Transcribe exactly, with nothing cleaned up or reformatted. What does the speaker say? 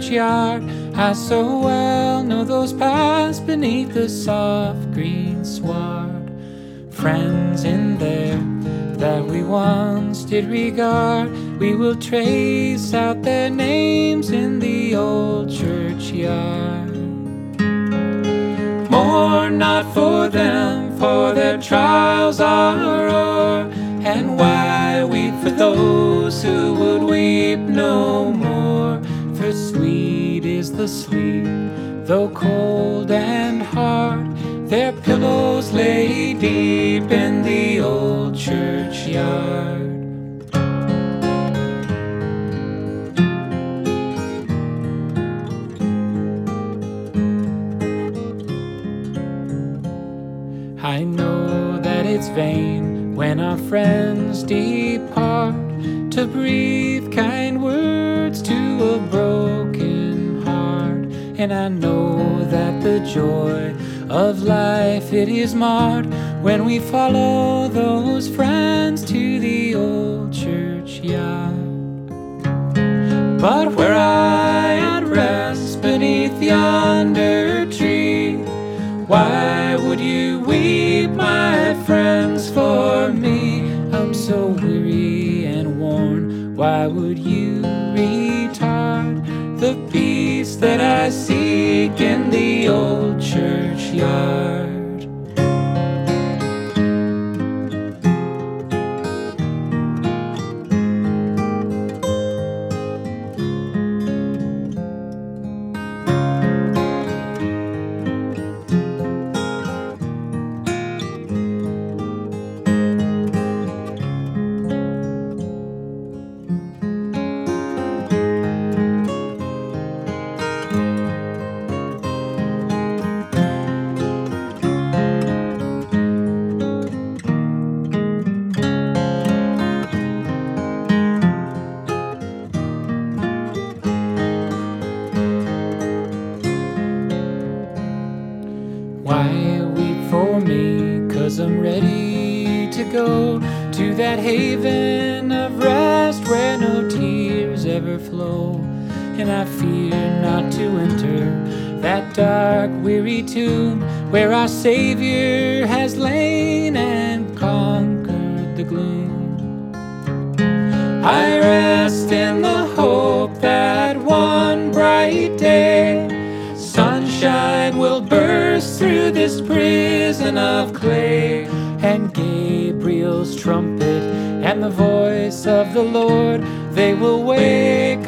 churchyard. I so well know those paths beneath the soft green sward. Friends in there that we once did regard, we will trace out their names in the old churchyard. Mourn not for them, for their trials are o'er, and why weep for those who would weep no more? For sweet is the sleep, though cold and hard, their pillows lay deep in the old churchyard. I know that it's vain when our friends depart to breathe kind words to a broken heart, and I know that the joy of life, it is marred when we follow those friends to the old churchyard. But were I at rest beneath yonder tree, why would you weep, my friends, for me? I'm so weary and worn, why would you retard the peace that I seek in the old churchyard? Why weep for me? 'Cause I'm ready to go to that haven of rest where no tears ever flow. And I fear not to enter that dark, weary tomb where our Savior has lain and conquered the gloom. I rest in the hope that one bright day sunshine will burst through this prison of clay, and Gabriel's trumpet and the voice of the Lord, they will wake